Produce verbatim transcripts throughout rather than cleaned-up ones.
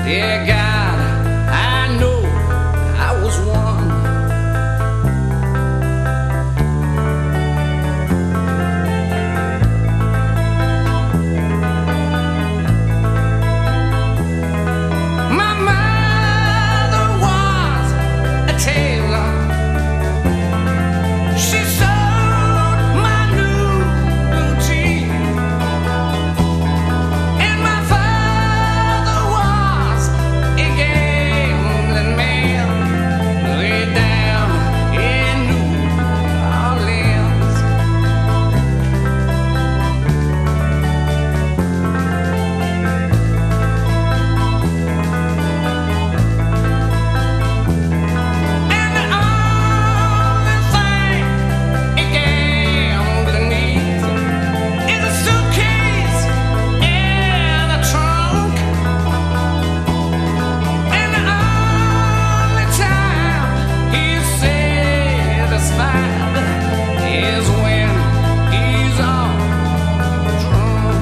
Dear God, I know I was one. My mother was a tailor. She sewed my new blue jeans. And my father was a gambling man way down in New Orleans. And the only thing a gambler needs is a suitcase and a trunk. And the only time he's satisfied is when he's all drunk.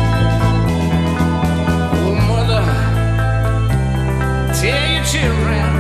Oh, mother, tell your children